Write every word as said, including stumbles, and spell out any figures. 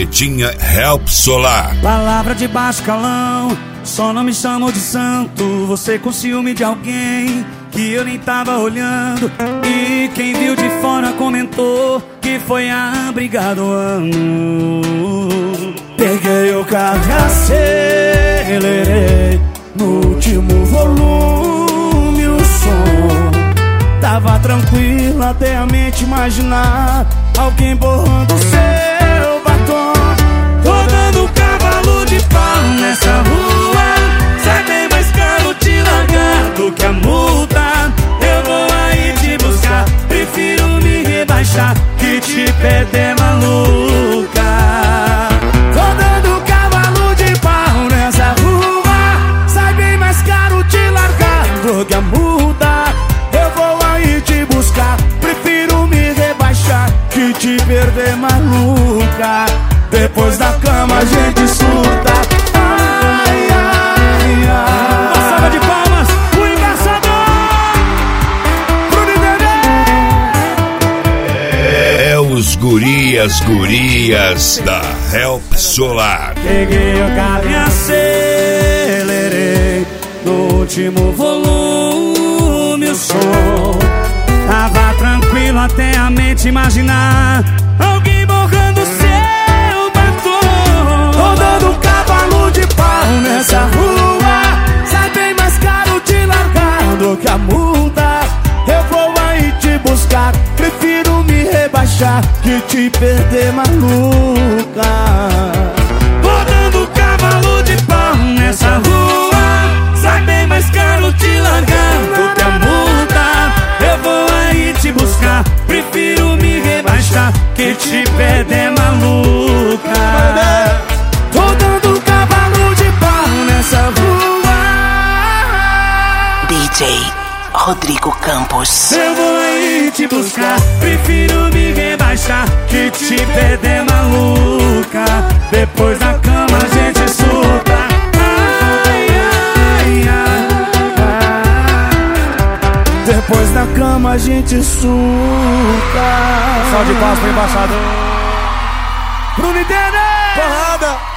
Capetinha Help Solar. Palavra de baixo calão, só não me chamou de santo. Você com ciúme de alguém que eu nem tava olhando. E quem viu de fora comentou que foi a briga do ano. Peguei o carro e acelerei no último volume o som. Tava tranquilo até a mente imaginar alguém borrando seu batom. Tô dando cavalo de pau nessa rua, sai bem mais caro te largar do que a multa. Eu vou aí te buscar, prefiro me rebaixar que te perder maluca. Tô dando cavalo de pau nessa rua, sai bem mais caro te largar do que a multa. Eu vou aí te buscar, prefiro me rebaixar que te perder maluca. Depois da cama a gente surta. Ai, ai, ai. Uma salva de palmas, o embaixador Bruno Dedé. É os gurias, gurias da Help Solar. Peguei o carro e acelerei no último volume o som. Tava tranquilo até a mente imaginar alguém borrando seu batom. Tô dando cavalo de pau nessa rua, sai bem mais caro te largar do que a multa. Eu vou aí te buscar, prefiro me rebaixar que te perder maluca. Tô dando cavalo de pau nessa rua, sai bem mais caro te largar do que a multa. Eu vou aí te buscar, prefiro me rebaixar que te perder maluca. Tô dando cavalo de pau nessa rua. D J Rodrigo Campos. Eu vou aí te buscar, prefiro me rebaixar que te perder maluca. Depois da cama a gente surta. Ai, ai, ai. Depois da cama a gente surta. Salve de palmas pro embaixador Bruno Dedé. Porrada.